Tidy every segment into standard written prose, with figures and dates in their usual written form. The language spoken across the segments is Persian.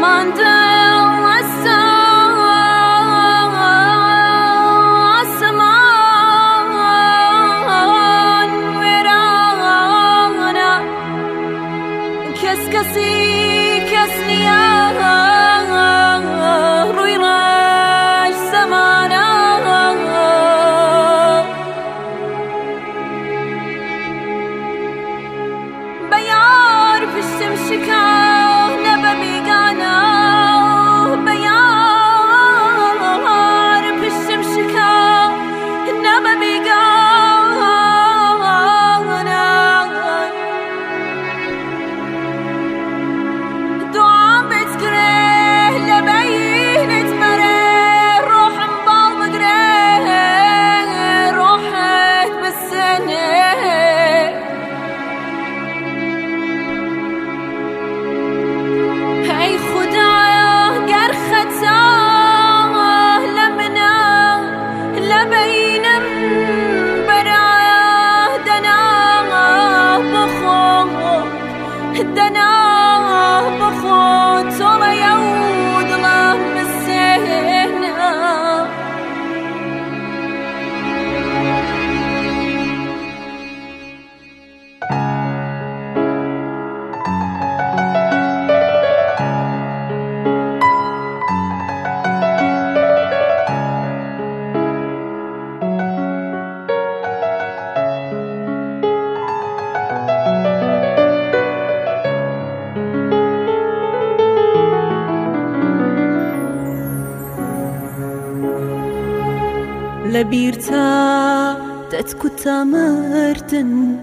لبيرتا تتكتا مردن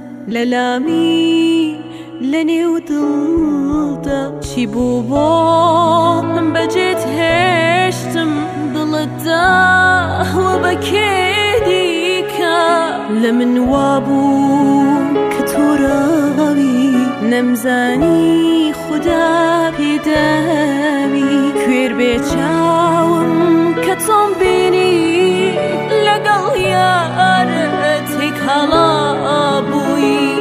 للامي لني ودلتا شي بوبو من بجيت هشتم ضلتا وبكيديكا لمن وابو كتورابي نمزاني خدا بيدامي كوير بيتشاوم كتوم بيني لقل يارتك هلا بوي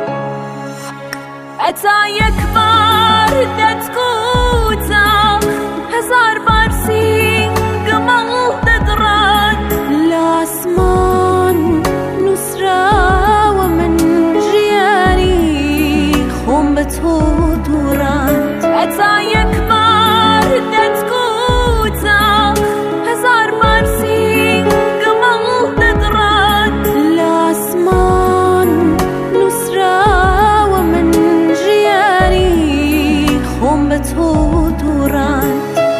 أتا يكبر دتكوتا هزار بارسي قمل ددران لاسمان نسرا ومن جياني خون بتو دوران أتا يكبر دتكوتا هزار بارسي قمل ددران لاسمان نسرا ومن جياني خون بتو دوران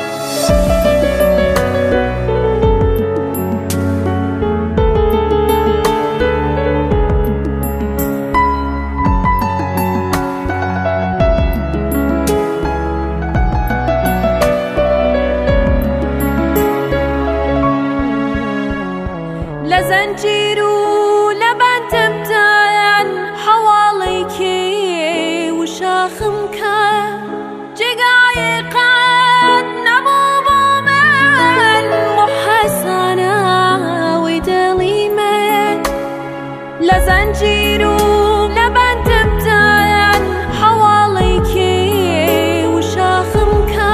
لزنجيرو لبنت بتاعن حواليكي وشاخمكا جقايقات نبوبو من محسنة ودليمة لزنجيرو لبنت بتاعن حواليكي وشاخمكا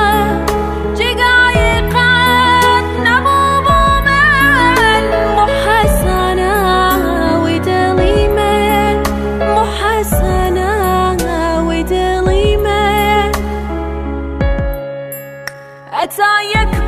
جقايقات نبوبو من محسنة ودليمة محسنة ودليمة أتا يكبر